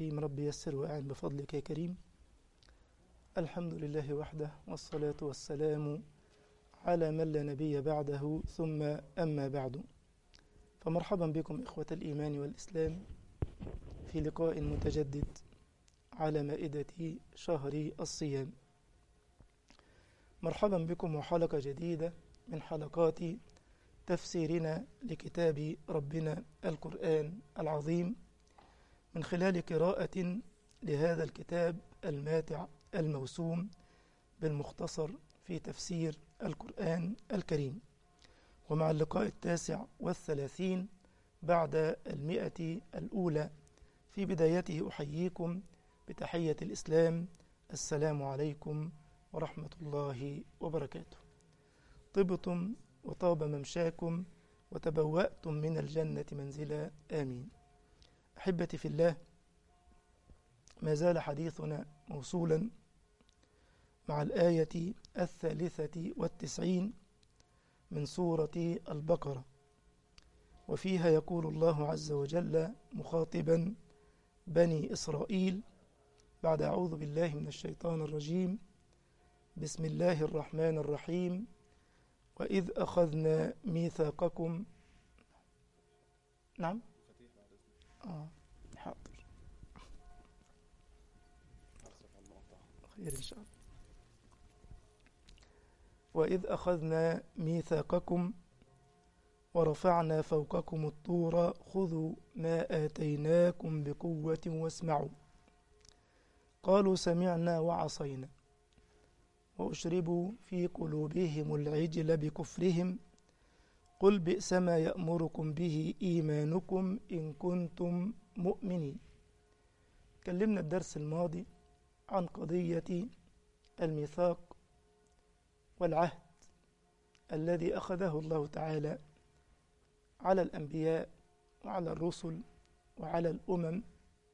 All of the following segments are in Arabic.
الرحيم. رب يسر وأعن بفضلك يا كريم. الحمد لله وحده، والصلاة والسلام على من لا نبي بعده، ثم أما بعد. فمرحبا بكم إخوة الإيمان والإسلام في لقاء متجدد على مائدة شهر الصيام. مرحبا بكم وحلقة جديدة من حلقات تفسيرنا لكتاب ربنا القرآن العظيم، من خلال قراءة لهذا الكتاب الماتع الموسوم بالمختصر في تفسير القرآن الكريم، ومع اللقاء 39 بعد 100 الأولى. في بدايته أحييكم بتحية الإسلام: السلام عليكم ورحمة الله وبركاته. طبتم وطاب ممشاكم وتبوأتم من الجنة منزلا، آمين. أحبتي في الله، ما زال حديثنا موصولا مع الآية 93 من سورة البقرة، وفيها يقول الله عز وجل مخاطبا بني إسرائيل بعد أعوذ بالله من الشيطان الرجيم: بسم الله الرحمن الرحيم. وإذ أخذنا ميثاقكم. نعم، حاضر، خير إن شاء الله. وإذ أخذنا ميثاقكم ورفعنا فوقكم الطور خذوا ما آتيناكم بقوة واسمعوا. قالوا سمعنا وعصينا وأشربوا في قلوبهم العجل بكفرهم قل بئس ما يأمركم به إيمانكم إن كنتم مؤمنين. تكلمنا الدرس الماضي عن قضية الميثاق والعهد الذي أخذه الله تعالى على الأنبياء وعلى الرسل وعلى الأمم،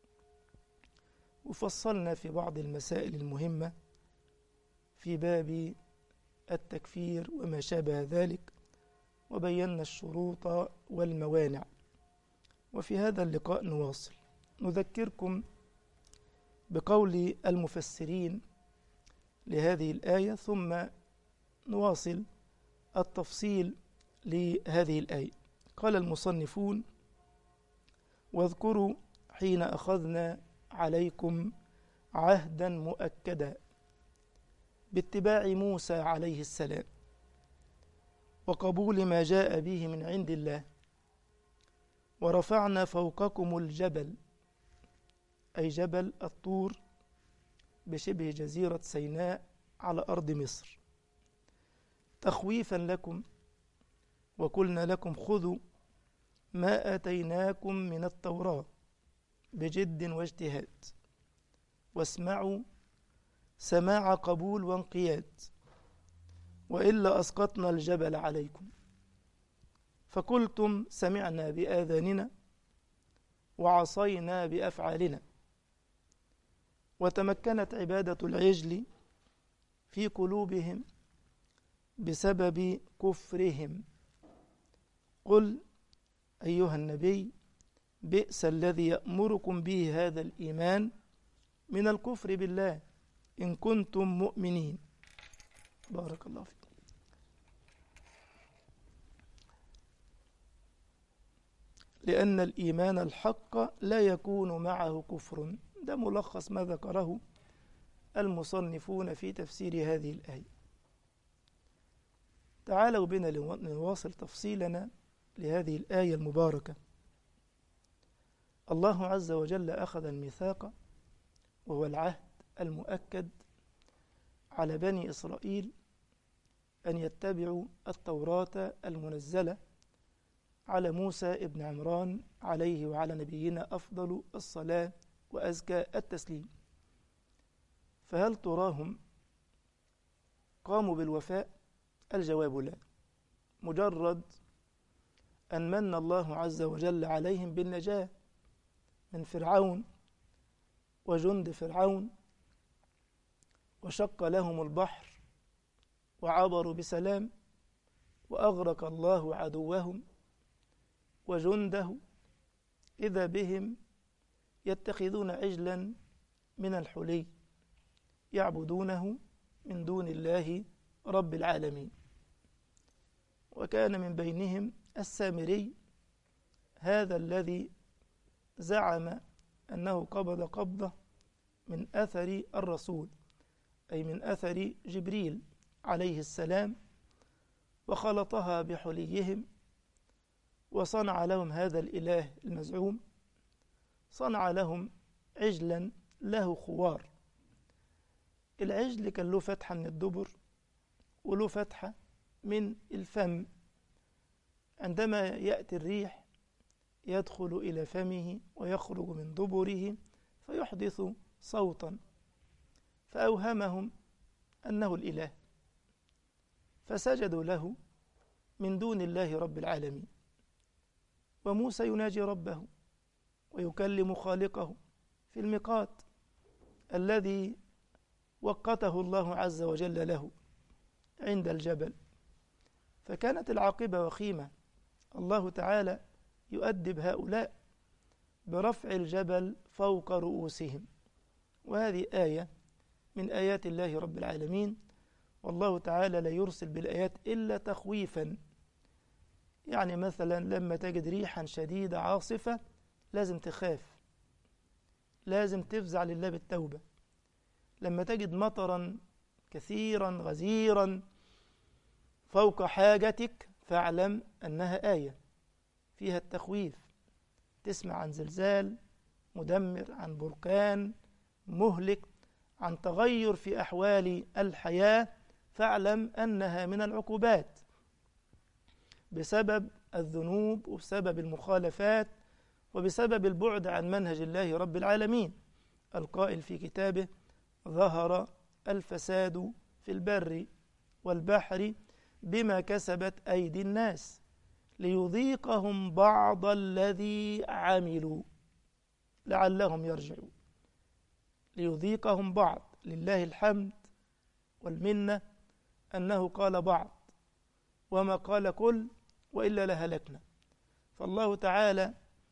وفصلنا في بعض المسائل المهمة في باب التكفير وما شابه ذلك، وبينا الشروط والموانع. وفي هذا اللقاء نواصل نذكركم بقول المفسرين لهذه الآية، ثم نواصل التفصيل لهذه الآية. قال المصنفون: واذكروا حين أخذنا عليكم عهدا مؤكدا باتباع موسى عليه السلام وقبول ما جاء به من عند الله، ورفعنا فوقكم الجبل، أي جبل الطور بشبه جزيرة سيناء على أرض مصر، تخويفا لكم، وقلنا لكم خذوا ما آتيناكم من التوراة بجد واجتهاد، واسمعوا سماع قبول وانقياد، وإلا أسقطنا الجبل عليكم. فقلتم سمعنا بآذاننا وعصينا بأفعالنا، وتمكنت عبادة العجل في قلوبهم بسبب كفرهم. قل أيها النبي بئس الذي يأمركم به هذا الإيمان من الكفر بالله إن كنتم مؤمنين. بارك الله فيكم. لأن الإيمان الحق لا يكون معه كفر. ده ملخص ما ذكره المصنفون في تفسير هذه الآية. تعالوا بنا نواصل تفصيلنا لهذه الآية المباركة. الله عز وجل أخذ الميثاق، وهو العهد المؤكد على بني إسرائيل أن يتبعوا التوراة المنزلة على موسى ابن عمران عليه وعلى نبينا أفضل الصلاة وأزكى التسليم. فهل تراهم قاموا بالوفاء؟ الجواب لا. مجرد أن من الله عز وجل عليهم بالنجاة من فرعون وجند فرعون، وشق لهم البحر وعبروا بسلام، وأغرق الله عدوهم وجنده، إذا بهم يتخذون عجلا من الحلي يعبدونه من دون الله رب العالمين. وكان من بينهم السامري، هذا الذي زعم أنه قبض قبضة من أثر الرسول، أي من أثر جبريل عليه السلام، وخلطها بحليهم وصنع لهم هذا الإله المزعوم، صنع لهم عجلا له خوار. العجل كان له فتحة من الدبر وله فتحة من الفم، عندما يأتي الريح يدخل إلى فمه ويخرج من دبره فيحدث صوتا، فأوهمهم أنه الإله، فسجدوا له من دون الله رب العالمين. وموسى يناجي ربه ويكلم خالقه في الميقات الذي وقته الله عز وجل له عند الجبل، فكانت العاقبة وخيمة. الله تعالى يؤدب هؤلاء برفع الجبل فوق رؤوسهم، وهذه آية من آيات الله رب العالمين. والله تعالى لا يرسل بالآيات إلا تخويفا. يعني مثلا لما تجد ريحا شديدة عاصفة لازم تخاف، لازم تفزع لله بالتوبة. لما تجد مطرا كثيرا غزيرا فوق حاجتك فاعلم أنها آية فيها التخويف. تسمع عن زلزال مدمر، عن بركان مهلك، عن تغير في أحوال الحياة، فاعلم أنها من العقوبات بسبب الذنوب وبسبب المخالفات وبسبب البعد عن منهج الله رب العالمين، القائل في كتابه: ظهر الفساد في البر والبحر بما كسبت أيدي الناس ليذيقهم بعض الذي عملوا لعلهم يرجعون. ليذيقهم بعض، لله الحمد والمنة أنه قال بعض وما قال كل، وإلا لهلكنا. فالله تعالى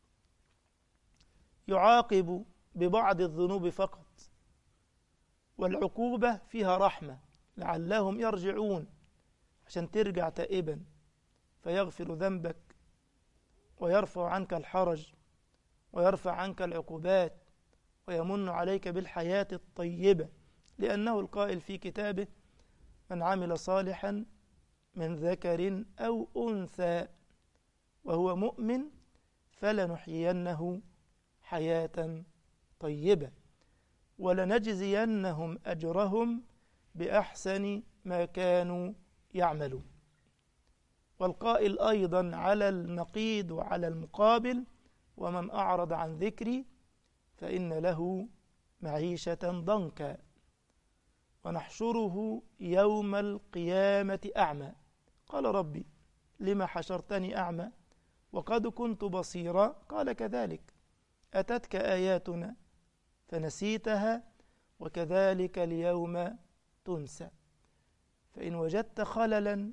يعاقب ببعض الذنوب فقط، والعقوبة فيها رحمة لعلهم يرجعون، عشان ترجع تائبا فيغفر ذنبك ويرفع عنك الحرج ويرفع عنك العقوبات ويمن عليك بالحياة الطيبة، لأنه القائل في كتابه: من عمل صالحا من ذكر أو أنثى وهو مؤمن فلنحيينه حياة طيبة ولنجزينهم أجرهم بأحسن ما كانوا يعملون. والقائل أيضا على النقيض وعلى المقابل: ومن أعرض عن ذكري فإن له معيشة ضنكا ونحشره يوم القيامة أعمى. قال: ربي لما حشرتني أعمى وقد كنت بصيرا؟ قال: كذلك أتتك آياتنا فنسيتها وكذلك اليوم تنسى. فإن وجدت خللا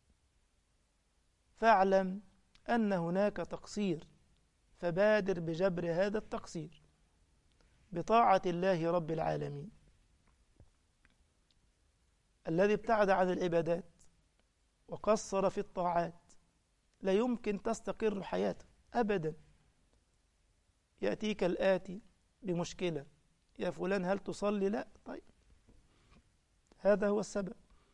فاعلم أن هناك تقصير، فبادر بجبر هذا التقصير بطاعة الله رب العالمين الذي ابتعد عن العبادات وقصر في الطاعات. لا يمكن تستقر حياته أبدا. يأتيك الآتي بمشكلة: يا فلان هل تصلي؟ لا. طيب، هذا هو السبب،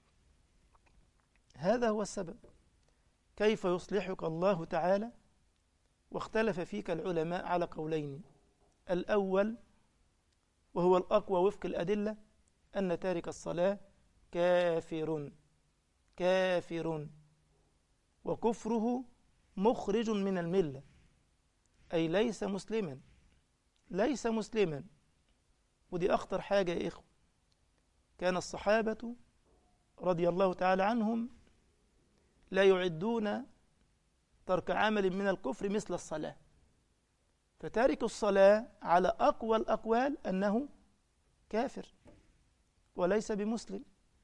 هذا هو السبب. كيف يصلحك الله تعالى؟ واختلف فيك العلماء على قولين: الأول وهو الأقوى وفق الأدلة أن تارك الصلاة كافر، كافر، وكفره مخرج من الملة، أي ليس مسلما، ليس مسلما. ودي أخطر حاجة يا إخوة. كان الصحابة رضي الله تعالى عنهم لا يعدون ترك عمل من الكفر مثل الصلاة، فتارك الصلاة على أقوى الأقوال أنه كافر وليس بمسلم،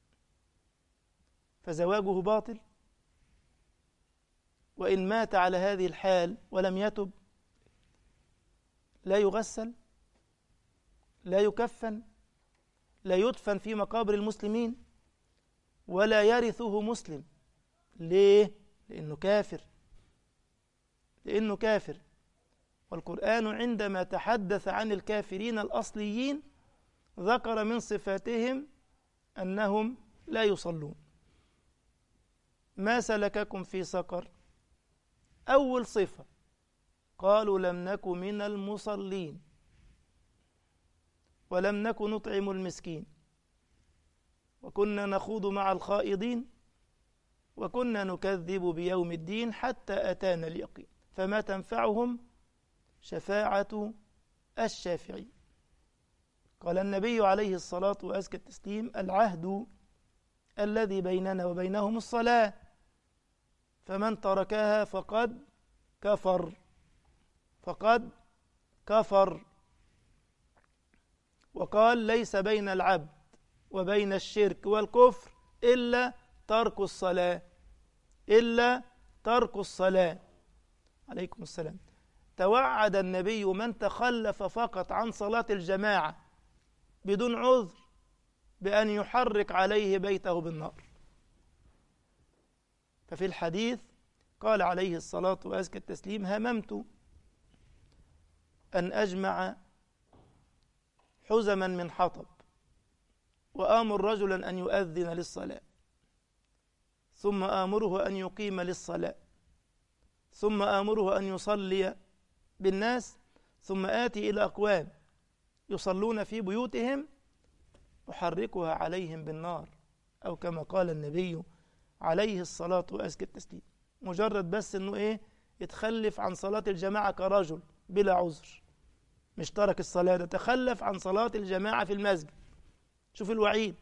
فزواجه باطل، وإن مات على هذه الحال ولم يتب لا يغسل لا يكفن، لا يدفن في مقابر المسلمين، ولا يرثه مسلم. ليه؟ لأنه كافر، لأنه كافر. والقرآن عندما تحدث عن الكافرين الأصليين ذكر من صفاتهم أنهم لا يصلون. ما سلككم في سقر؟ أول صفة قالوا لم نك من المصلين ولم نك نطعم المسكين وكنا نخوض مع الخائضين وكنا نكذب بيوم الدين حتى أتانا اليقين فما تنفعهم شفاعة الشافعين. قال النبي عليه الصلاة وأزكى التسليم: العهد الذي بيننا وبينهم الصلاة فمن تركها فقد كفر، فقد كفر. وقال: ليس بين العبد وبين الشرك والكفر إلا ترك الصلاة، إلا ترك الصلاة. عليكم السلام. توعد النبي من تخلف فقط عن صلاة الجماعة بدون عذر بأن يحرق عليه بيته بالنار. ففي الحديث قال عليه الصلاة وأزكى التسليم: هممت أن أجمع حزما من حطب وآمر رجلا أن يؤذن للصلاة ثم آمره أن يقيم للصلاة ثم آمره أن يصلي بالناس ثم آتي إلى أقوام يصلون في بيوتهم أحركها عليهم بالنار، أو كما قال النبي عليه الصلاة وأزكى التسليم. مجرد بس أنه يتخلف عن صلاة الجماعة كرجل بلا عذر، مش ترك الصلاة، ده تخلف عن صلاة الجماعة في المسجد. شوف الوعيد،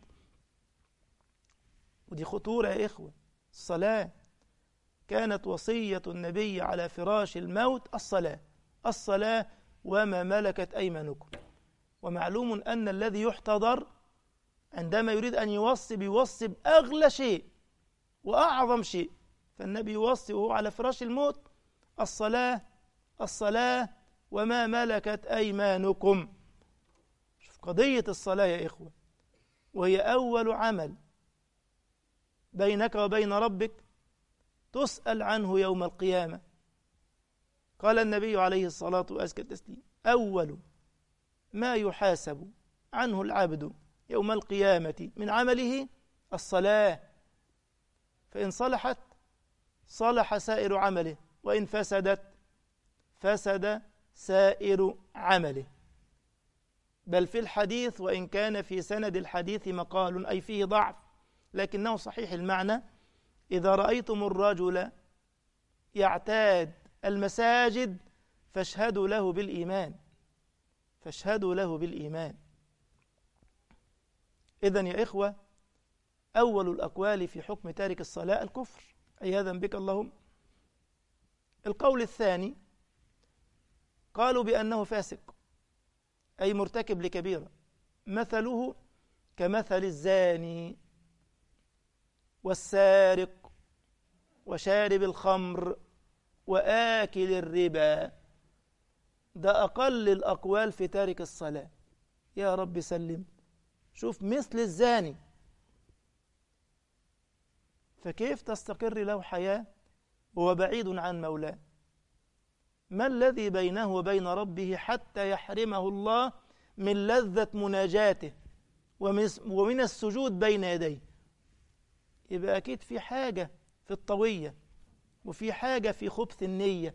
ودي خطورة يا إخوة. الصلاة كانت وصية النبي على فراش الموت: الصلاة، الصلاة وما ملكت أيمانكم. ومعلوم أن الذي يحتضر عندما يريد أن يوصي بيوصي بأغلى شيء وأعظم شيء، فالنبي يوصي وهو على فراش الموت: الصلاة، الصلاة وما ملكت أيمانكم. شوف قضية الصلاة يا إخوة، وهي أول عمل بينك وبين ربك تسأل عنه يوم القيامة. قال النبي عليه الصلاة وأزكى التسليم: أول ما يحاسب عنه العبد يوم القيامة من عمله الصلاة، فإن صلحت صلح سائر عمله وإن فسدت فسد سائر عمله. بل في الحديث، وإن كان في سند الحديث مقال أي فيه ضعف لكنه صحيح المعنى: إذا رأيتم الرجل يعتاد المساجد فاشهدوا له بالإيمان، فاشهدوا له بالإيمان. إذن يا إخوة، أول الأقوال في حكم تارك الصلاة الكفر عياذا بك اللهم. القول الثاني قالوا بأنه فاسق، أي مرتكب لكبيرة، مثله كمثل الزاني والسارق وشارب الخمر وآكل الربا. ده أقل الأقوال في تارك الصلاة. يا رب سلم. شوف، مثل الزاني، فكيف تستقر له حياة وهو بعيد عن مولاه؟ ما الذي بينه وبين ربه حتى يحرمه الله من لذة مناجاته ومن السجود بين يديه؟ يبقى أكيد في حاجة في الطوية وفي حاجة في خبث النية.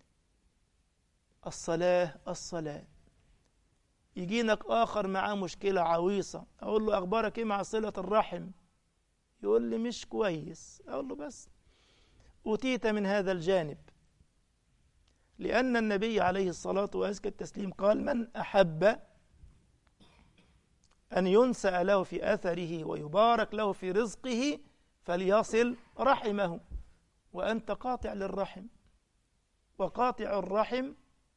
الصلاة، الصلاة. يجينك آخر معاه مشكلة عويصة، أقول له: أخبارك إيه مع صلة الرحم؟ يقول لي: مش كويس. أقول له: بس أوتيت من هذا الجانب، لأن النبي عليه الصلاة وأزكى التسليم قال: من أحب أن ينسأ له في أثره ويبارك له في رزقه فليصل رحمه. وأنت قاطع للرحم، وقاطع الرحم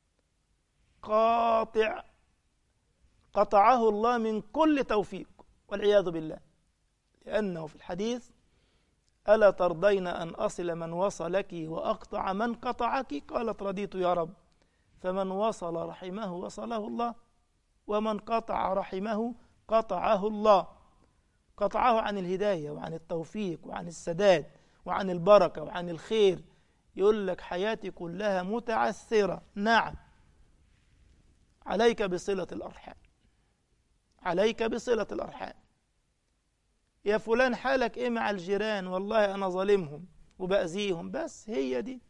قطعه الله من كل توفيق والعياذ بالله. لأنه في الحديث: ألا ترضين أن أصل من وصلك وأقطع من قطعك؟ قالت: رضيت يا رب. فمن وصل رحمه وصله الله، ومن قطع رحمه قطعه الله، قطعه عن الهداية وعن التوفيق وعن السداد وعن البركة وعن الخير. يقول لك حياتي كلها متعثرة. نعم، عليك بصلة الأرحام، عليك بصلة الأرحام. يا فلان حالك إيه مع الجيران؟ والله أنا ظالمهم وبأذيهم. بس هي دي.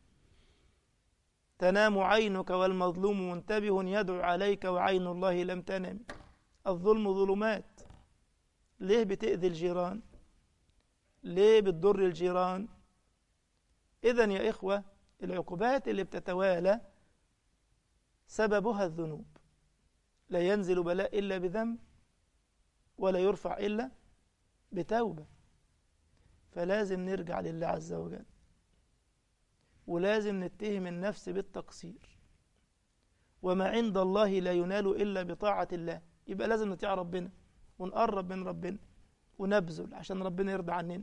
تنام عينك والمظلوم منتبه يدعو عليك وعين الله لم تنم. الظلم ظلمات. ليه بتأذي الجيران؟ ليه بتضر الجيران؟ إذن يا إخوة، العقوبات اللي بتتوالى سببها الذنوب. لا ينزل بلاء إلا بذنب، ولا يرفع إلا بتوبة. فلازم نرجع لله عز وجل، ولازم نتهم النفس بالتقصير. وما عند الله لا ينال إلا بطاعة الله. يبقى لازم نطيع ربنا ونقرب من ربنا ونبذل عشان ربنا يرضى عننا.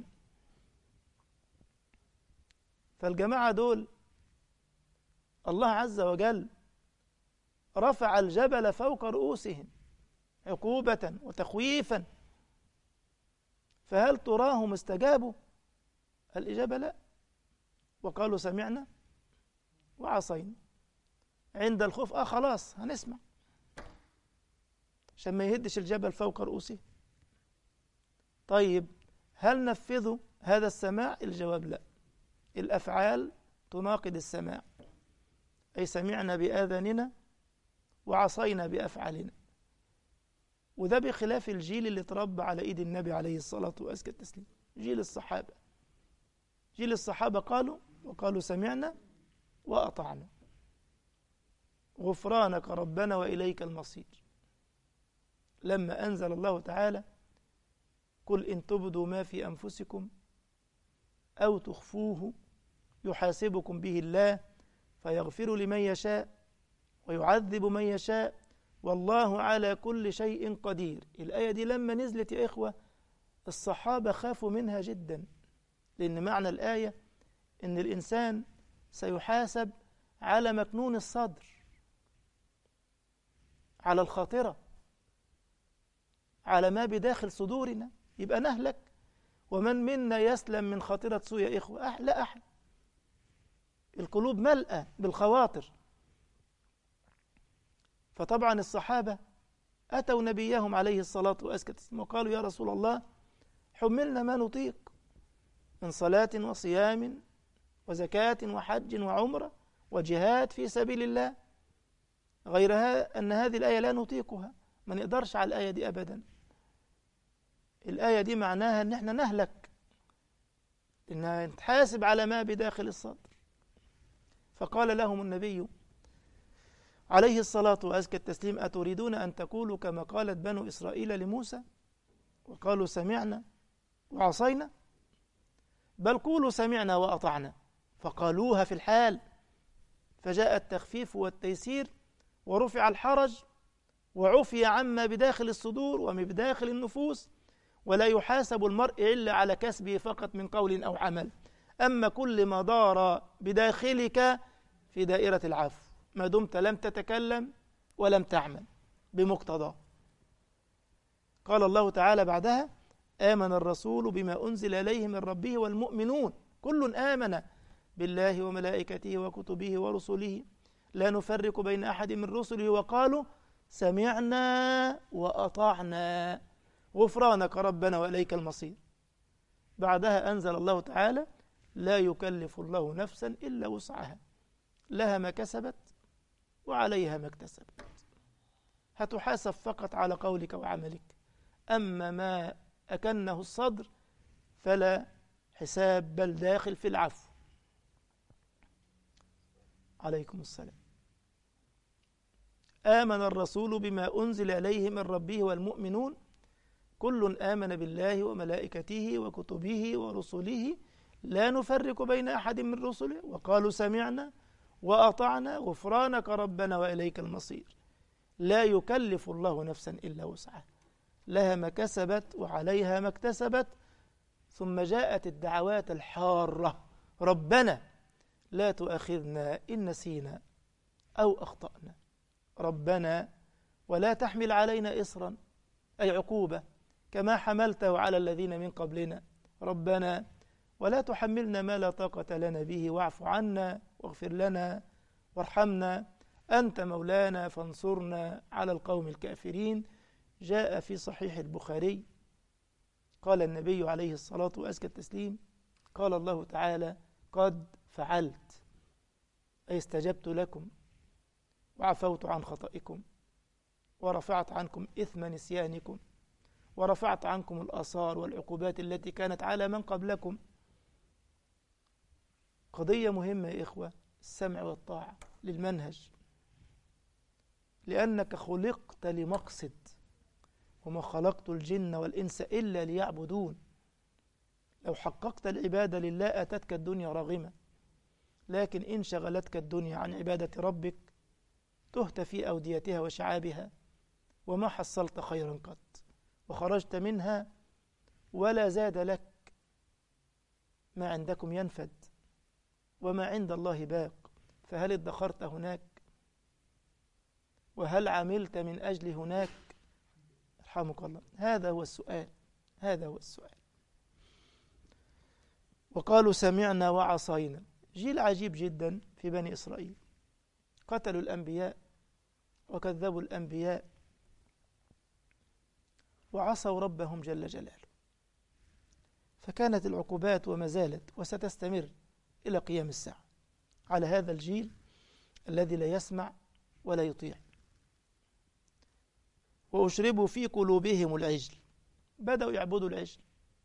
فالجماعة دول الله عز وجل رفع الجبل فوق رؤوسهم عقوبة وتخويفا، فهل تراهم استجابوا؟ الإجابة لا. وقالوا سمعنا وعصينا. عند الخوف خلاص هنسمع عشان ما يهدش الجبل فوق رؤوسهم. طيب هل نفذوا هذا السماع؟ الجواب لا. الأفعال تناقض السماع، أي سمعنا بآذاننا وعصينا بأفعالنا. وده بخلاف الجيل اللي تربى على إيد النبي عليه الصلاة وأزكى التسليم، جيل الصحابة. جيل الصحابة قالوا سمعنا وأطعنا، غفرانك ربنا وإليك المصير. لما أنزل الله تعالى قل إن تبدوا ما في أنفسكم أو تخفوه يحاسبكم به الله فيغفر لمن يشاء ويعذب من يشاء والله على كل شيء قدير. الآية دي لما نزلت يا إخوة الصحابة خافوا منها جدا، لأن معنى الآية إن الإنسان سيحاسب على مكنون الصدر، على الخاطرة، على ما بداخل صدورنا. يبقى نهلك. ومن منا يسلم من خاطرة سوء يا إخوة؟ لا أحد. القلوب ملأة بالخواطر. فطبعا الصحابة أتوا نبيهم عليه الصلاة والسلام وقالوا يا رسول الله حملنا ما نطيق من صلاة وصيام وزكاة وحج وعمرة وجهاد في سبيل الله، غيرها أن هذه الآية لا نطيقها، ما نقدرش على الآية دي أبدا. الآية دي معناها أن احنا نهلك، إنها نتحاسب على ما بداخل الصدر. فقال لهم النبي عليه الصلاة وأزكى التسليم أتريدون أن تقولوا كما قالت بنو إسرائيل لموسى وقالوا سمعنا وعصينا؟ بل قولوا سمعنا وأطعنا. فقالوها في الحال، فجاء التخفيف والتيسير ورفع الحرج وعفي عما بداخل الصدور ومن بداخل النفوس، ولا يحاسب المرء إلا على كسبه فقط من قول أو عمل. أما كل ما دار بداخلك في دائرة العفو ما دمت لم تتكلم ولم تعمل بمقتضاه. قال الله تعالى بعدها آمن الرسول بما أنزل إليه من ربه والمؤمنون كل آمن بالله وملائكته وكتبه ورسله لا نفرق بين أحد من رسله وقالوا سمعنا وأطعنا غفرانك ربنا وإليك المصير. بعدها أنزل الله تعالى لا يكلف الله نفسا إلا وسعها لها ما كسبت وعليها ما اكتسبت. هتحاسب فقط على قولك وعملك، أما ما أكنه الصدر فلا حساب، بل داخل في العفو. عليكم السلام. آمن الرسول بما أنزل إليه من ربه والمؤمنون كل آمن بالله وملائكته وكتبه ورسله لا نفرق بين أحد من رسله وقالوا سمعنا وأطعنا غفرانك ربنا وإليك المصير. لا يكلف الله نفسا إلا وسعها لها ما كسبت وعليها ما اكتسبت. ثم جاءت الدعوات الحارة ربنا لا تؤاخذنا إن نسينا أو أخطأنا، ربنا ولا تحمل علينا إصرا أي عقوبة كما حملته على الذين من قبلنا ربنا ولا تحملنا ما لا طاقة لنا به واعف عنا واغفر لنا وارحمنا أنت مولانا فانصرنا على القوم الكافرين. جاء في صحيح البخاري قال النبي عليه الصلاة وأزكى التسليم قال الله تعالى قد فعلت أي استجبت لكم وعفوت عن خطئكم ورفعت عنكم إثم نسيانكم ورفعت عنكم الآثار والعقوبات التي كانت على من قبلكم. قضية مهمة يا إخوة، السمع والطاعة للمنهج، لأنك خلقت لمقصد وما خلقت الجن والإنس إلا ليعبدون. لو حققت العبادة لله أتتك الدنيا راغمة، لكن إن شغلتك الدنيا عن عبادة ربك تهت في أوديتها وشعابها وما حصلت خيرا قط وخرجت منها ولا زاد لك. ما عندكم ينفد وما عند الله باق، فهل ادخرت هناك؟ وهل عملت من أجل هناك؟ رحمك الله. هذا هو السؤال، هذا هو السؤال. وقالوا سمعنا وعصينا. جيل عجيب جدا في بني إسرائيل، قتلوا الأنبياء وكذبوا الأنبياء وعصوا ربهم جل جلاله، فكانت العقوبات وما زالت وستستمر إلى قيام الساعة على هذا الجيل الذي لا يسمع ولا يطيع. وأشربوا في قلوبهم العجل، بدأوا يعبدوا العجل.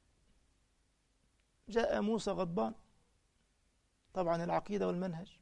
جاء موسى غضبان، طبعا العقيدة والمنهج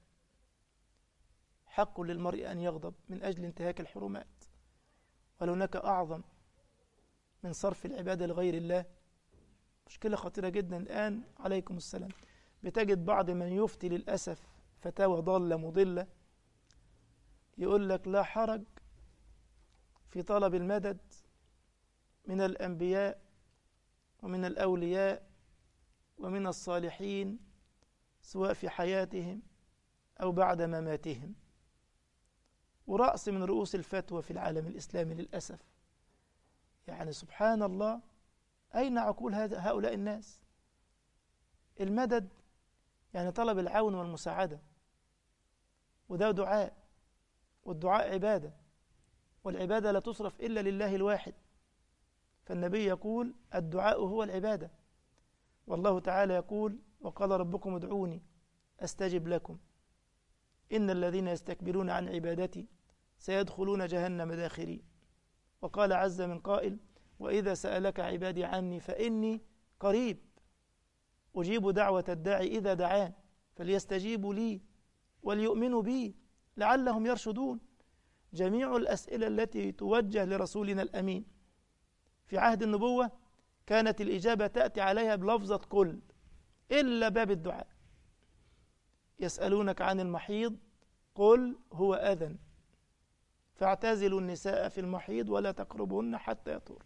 حق للمرء أن يغضب من أجل انتهاك الحرمات، ولهناك أعظم من صرف العبادة لغير الله. مشكلة خطيرة جدا الآن عليكم السلام، بتجد بعض من يفتي للأسف فتاوى ضالة مضلة، يقول لك لا حرج في طلب المدد من الأنبياء ومن الأولياء ومن الصالحين سواء في حياتهم أو بعد مماتهم. ورأس من رؤوس الفتوى في العالم الإسلامي للأسف. يعني سبحان الله، أين عقول هؤلاء الناس؟ المدد يعني طلب العون والمساعدة، وده دعاء، والدعاء عبادة، والعبادة لا تصرف إلا لله الواحد. فالنبي يقول الدعاء هو العبادة، والله تعالى يقول وقال ربكم ادعوني أستجب لكم إن الذين يستكبرون عن عبادتي سيدخلون جهنم داخرين. وقال عز من قائل وإذا سألك عبادي عني فإني قريب أجيب دعوة الداعي إذا دعان فليستجيبوا لي وليؤمنوا بي لعلهم يرشدون. جميع الأسئلة التي توجه لرسولنا الأمين في عهد النبوة كانت الإجابة تأتي عليها بلفظة كل إلا باب الدعاء. يسألونك عن المحيض قل هو أذى فاعتزلوا النساء في المحيض ولا تقربهن حتى يطهر.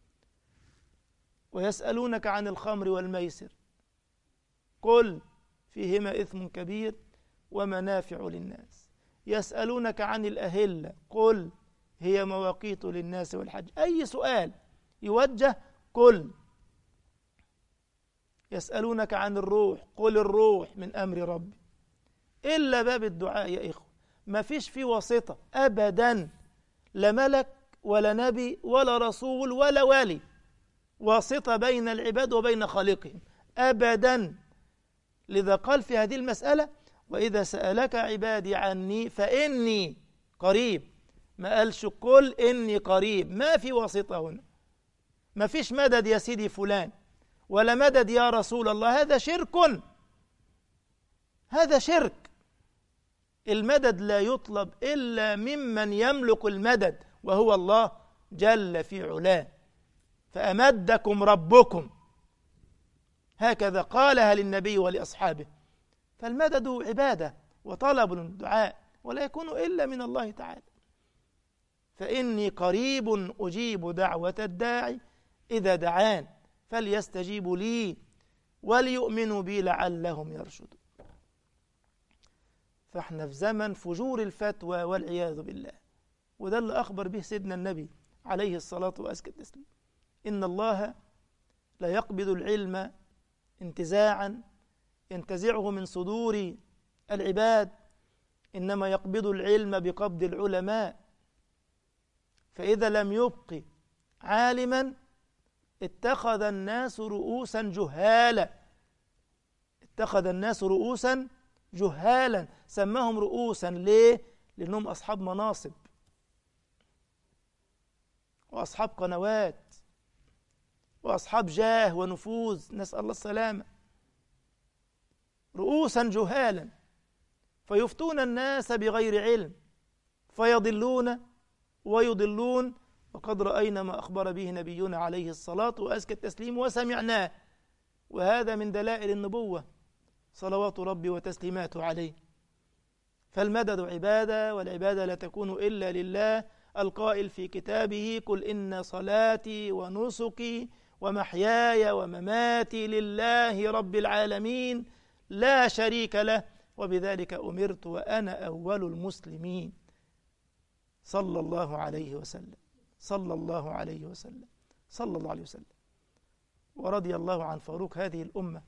ويسألونك عن الخمر والميسر قل فيهما إثم كبير ومنافع للناس. يسألونك عن الأهلة قل هي مواقيت للناس والحج. أي سؤال يوجه قل. يسألونك عن الروح قل الروح من أمر ربي. إلا باب الدعاء يا إخوة ما فيش فيه واسطة أبدا، لا ملك ولا نبي ولا رسول ولا والي واسطة بين العباد وبين خالقهم أبدا. لذا قال في هذه المسألة وإذا سألك عبادي عني فإني قريب. ما قالش قل إني قريب، ما في واسطة هنا، ما فيش مدد يا سيدي فلان ولا مدد يا رسول الله، هذا شرك، هذا شرك. المدد لا يطلب إلا ممن يملك المدد وهو الله جل في علاه. فأمدكم ربكم، هكذا قالها للنبي ولأصحابه. فالمدد عبادة وطلب الدعاء ولا يكون إلا من الله تعالى. فإني قريب أجيب دعوة الداعي إذا دعان فليستجيبوا لي وليؤمنوا بي لعلهم يرشدون. فاحنا في زمن فجور الفتوى والعياذ بالله. وده اللي أخبر به سيدنا النبي عليه الصلاة وأزكى التسليم. إن الله لا يقبض العلم انتزاعا ينتزعه من صدور العباد، إنما يقبض العلم بقبض العلماء. فإذا لم يبق عالما اتخذ الناس رؤوسا جهالا، اتخذ الناس رؤوسا جهالا. سماهم رؤوسا ليه؟ لأنهم أصحاب مناصب وأصحاب قنوات وأصحاب جاه ونفوذ، نسأل الله السلامة. رؤوسا جهالا فيفتون الناس بغير علم فيضلون ويضلون، وقد رأينا ما أخبر به نبينا عليه الصلاة وأزكى التسليم وسمعناه، وهذا من دلائل النبوة صلوات ربي وتسليماته عليه. فالمدد عبادة، والعبادة لا تكون إلا لله، القائل في كتابه: قل إن صلاتي ونسكي ومحياي ومماتي لله رب العالمين لا شريك له وبذلك أمرت وأنا أول المسلمين. صلى الله عليه وسلم، صلى الله عليه وسلم، صلى الله عليه وسلم. ورضي الله عن فاروق هذه الأمة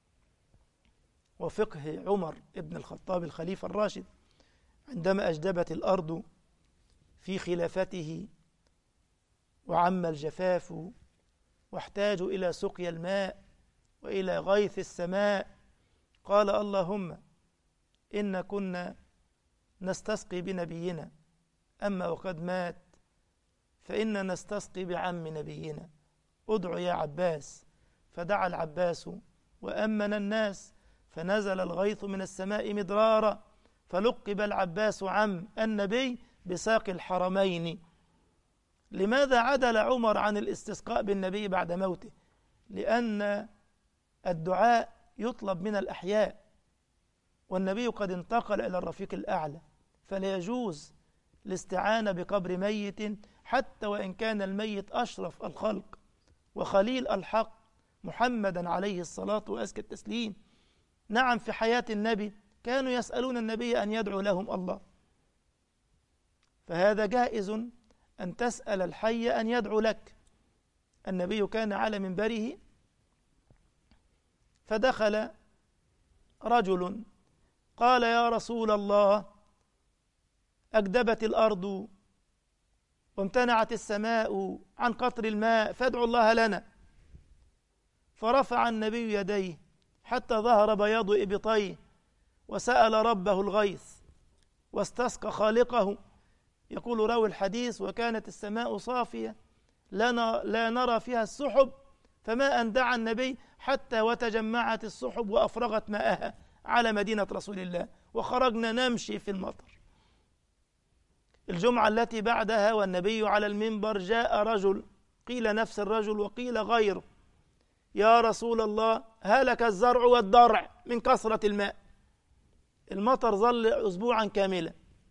وفقه عمر ابن الخطاب الخليفة الراشد عندما أجدبت الأرض في خلافته وعم الجفاف واحتاجوا إلى سقيا الماء وإلى غيث السماء، قال: اللهم إن كنا نستسقي بنبينا، أما وقد مات فإنا نستسقي بعم نبينا، ادع يا عباس. فدعا العباس وأمن الناس، فنزل الغيث من السماء مدرارا، فلقب العباس عم النبي بساقي الحرمين. لماذا عدل عمر عن الاستسقاء بالنبي بعد موته؟ لأن الدعاء يطلب من الأحياء، والنبي قد انتقل إلى الرفيق الأعلى، فلا يجوز الاستعانة بقبر ميت حتى وإن كان الميت أشرف الخلق وخليل الحق محمدا عليه الصلاة وأزكى التسليم. نعم، في حياة النبي كانوا يسألون النبي أن يدعو لهم الله، فهذا جائز أن تسأل الحي أن يدعو لك. النبي كان على منبره فدخل رجل قال: يا رسول الله، أكدبت الأرض وامتنعت السماء عن قطر الماء، فادعوا الله لنا. فرفع النبي يديه حتى ظهر بياض إبطيه وسأل ربه الغيث واستسقى خالقه. يقول راوي الحديث: وكانت السماء صافية لا نرى فيها السحب، فما أن دعا النبي حتى وتجمعت السحب وأفرغت ماءها على مدينة رسول الله، وخرجنا نمشي في المطر. الجمعة التي بعدها والنبي على المنبر جاء رجل، قيل نفس الرجل وقيل غيره: يا رسول الله، هلك الزرع والضرع من كثرة الماء. المطر ظل أسبوعا كاملا.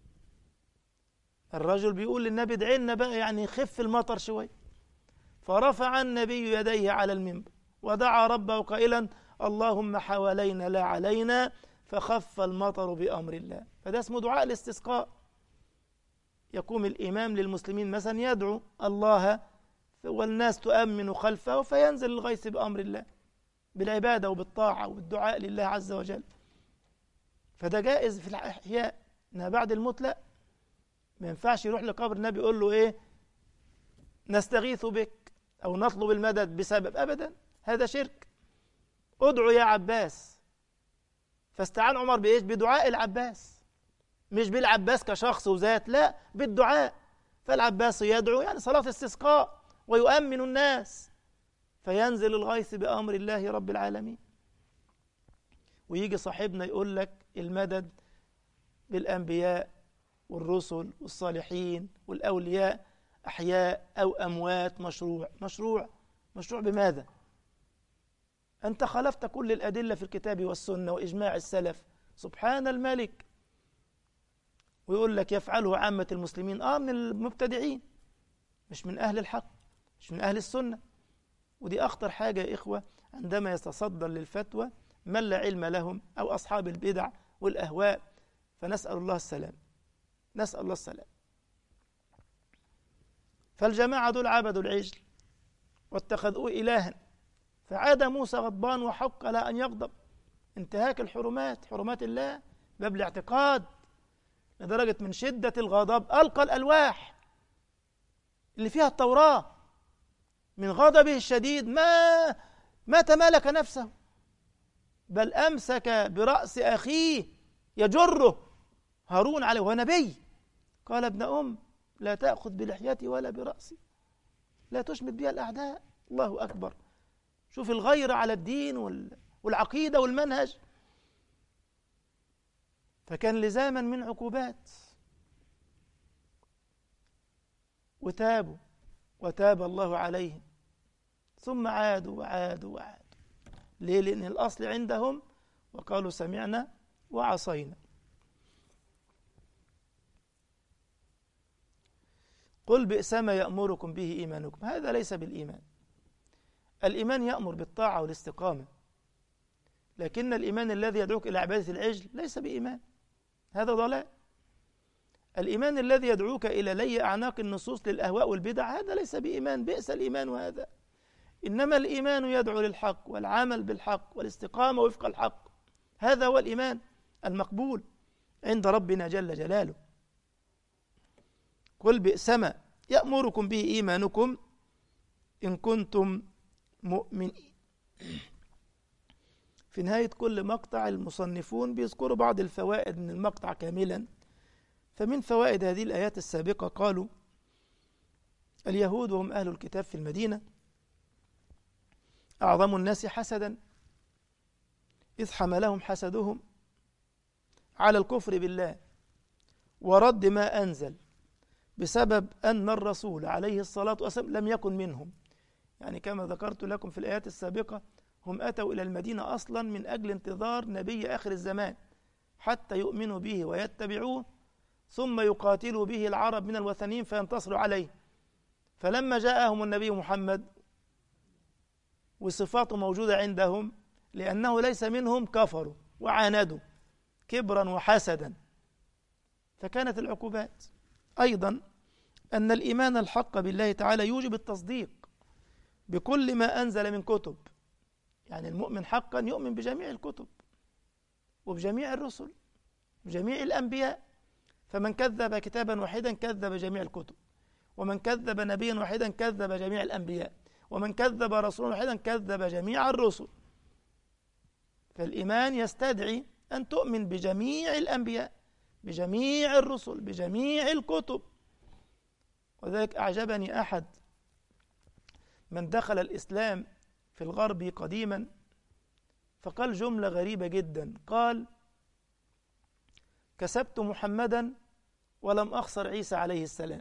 الرجل بيقول للنبي: ادعي لنا بقى، يعني خف المطر شوي. فرفع النبي يديه على المنبر ودعا ربه قائلا: اللهم حوالينا لا علينا، فخف المطر بأمر الله. فده اسمه دعاء الاستسقاء. يقوم الإمام للمسلمين مثلا يدعو الله والناس تؤمن خلفه، فينزل الغيث بأمر الله بالعبادة وبالطاعة وبالدعاء لله عز وجل. فده جائز في الأحياء، إنها بعد الموت لا، ما ينفعش يروح لقبر النبي يقول له إيه نستغيث بك أو نطلب المدد بسبب، أبدا، هذا شرك. ادعو يا عباس. فاستعان عمر بإيش؟ بدعاء العباس، مش بالعباس كشخص وذات، لا، بالدعاء. فالعباس يدعو، يعني صلاة استسقاء، ويؤمن الناس، فينزل الغيث بأمر الله رب العالمين. ويجي صاحبنا يقول لك المدد بالأنبياء والرسل والصالحين والأولياء أحياء أو أموات. مشروع بماذا؟ أنت خالفت كل الأدلة في الكتاب والسنة وإجماع السلف. سبحان الملك. ويقول لك يفعله عامة المسلمين، من المبتدعين، مش من أهل الحق، مش من أهل السنة. ودي أخطر حاجة يا إخوة، عندما يتصدر للفتوى من لا علم لهم أو أصحاب البدع والأهواء. فنسأل الله السلام، نسأل الله السلام. فالجماعة دول عبدوا العجل واتخذوه إلها، فعاد موسى غضبان وحق له أن يغضب. انتهاك الحرمات، حرمات الله، باب الاعتقاد، لدرجة من شدة الغضب ألقى الألواح اللي فيها التوراة من غضبه الشديد، ما تمالك نفسه، بل أمسك برأس أخيه يجره هارون عليه وهو نبي. قال ابن أم لا تأخذ بلحيتي ولا برأسي، لا تشمت بها الأعداء. الله أكبر. شوف الغيرة على الدين والعقيدة والمنهج. فكان لزاما من عقوبات، وتابوا وتاب الله عليهم، ثم عادوا وعادوا وعادوا. ليه؟ لأن الأصل عندهم وقالوا سمعنا وعصينا. قل بئس ما يأمركم به إيمانكم. هذا ليس بالإيمان. الإيمان يأمر بالطاعة والاستقامة، لكن الإيمان الذي يدعوك إلى عبادة العجل ليس بإيمان، هذا ضلال. الإيمان الذي يدعوك إلى لي أعناق النصوص للأهواء والبدع هذا ليس بإيمان، بئس الإيمان هذا. إنما الإيمان يدعو للحق والعمل بالحق والاستقامة وفق الحق، هذا هو الإيمان المقبول عند ربنا جل جلاله. قل بئس ما يأمركم به إيمانكم إن كنتم مؤمنين. في نهاية كل مقطع المصنفون بيذكروا بعض الفوائد من المقطع كاملا. فمن فوائد هذه الآيات السابقة قالوا: اليهود وهم أهل الكتاب في المدينة أعظم الناس حسدا، إذ حملهم حسدهم على الكفر بالله ورد ما أنزل، بسبب أن الرسول عليه الصلاة والسلام لم يكن منهم. يعني كما ذكرت لكم في الآيات السابقة، هم أتوا إلى المدينة أصلا من أجل انتظار نبي آخر الزمان حتى يؤمنوا به ويتبعوه، ثم يقاتلوا به العرب من الوثنيين فينتصروا عليه. فلما جاءهم النبي محمد وصفاته موجودة عندهم، لأنه ليس منهم كفروا وعاندوا كبرا وحسدا، فكانت العقوبات. أيضا أن الإيمان الحق بالله تعالى يوجب التصديق بكل ما أنزل من كتب. يعني المؤمن حقا يؤمن بجميع الكتب وبجميع الرسل بجميع الأنبياء. فمن كذب كتابا واحدا كذب جميع الكتب، ومن كذب نبيا واحدا كذب جميع الأنبياء، ومن كذب رسولا واحدا كذب جميع الرسل. فالإيمان يستدعي أن تؤمن بجميع الأنبياء بجميع الرسل بجميع الكتب. وذلك أعجبني أحد من دخل الإسلام في الغرب قديما، فقال جملة غريبة جدا، قال: كسبت محمدا ولم أخسر عيسى عليه السلام.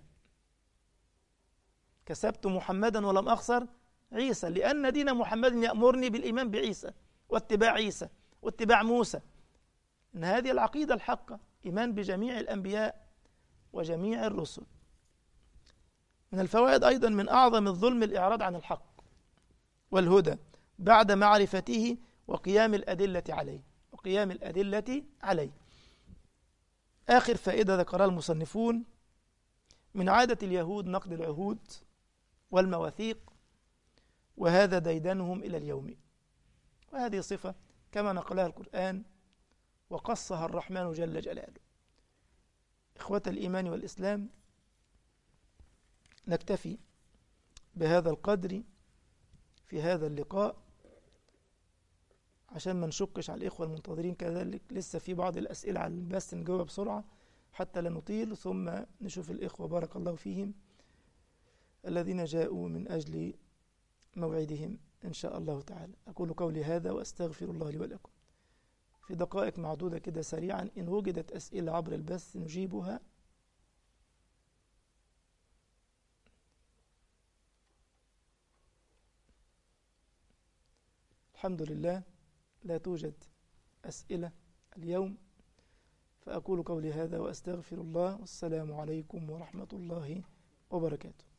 كسبت محمدا ولم أخسر عيسى، لأن دين محمد يأمرني بالإيمان بعيسى واتباع عيسى واتباع موسى. إن هذه العقيدة الحقة، إيمان بجميع الأنبياء وجميع الرسل. من الفوائد أيضا من أعظم الظلم الإعراض عن الحق والهدى بعد معرفته وقيام الأدلة عليه. آخر فائدة ذكرها المصنفون: من عادة اليهود نقض العهود والمواثيق، وهذا ديدنهم إلى اليوم. وهذه صفة كما نقلها القرآن وقصها الرحمن جل جلاله. إخوة الإيمان والإسلام، نكتفي بهذا القدر في هذا اللقاء عشان ما نشقش على الإخوة المنتظرين. كذلك لسه في بعض الأسئلة على البث نجاوب بسرعة حتى لا نطيل، ثم نشوف الإخوة بارك الله فيهم الذين جاءوا من أجل موعدهم إن شاء الله تعالى. أقول قولي هذا وأستغفر الله لي ولكم. في دقائق معدودة كده سريعا، إن وجدت أسئلة عبر البث نجيبها. الحمد لله لا توجد أسئلة اليوم، فأقول قولي هذا وأستغفر الله، والسلام عليكم ورحمة الله وبركاته.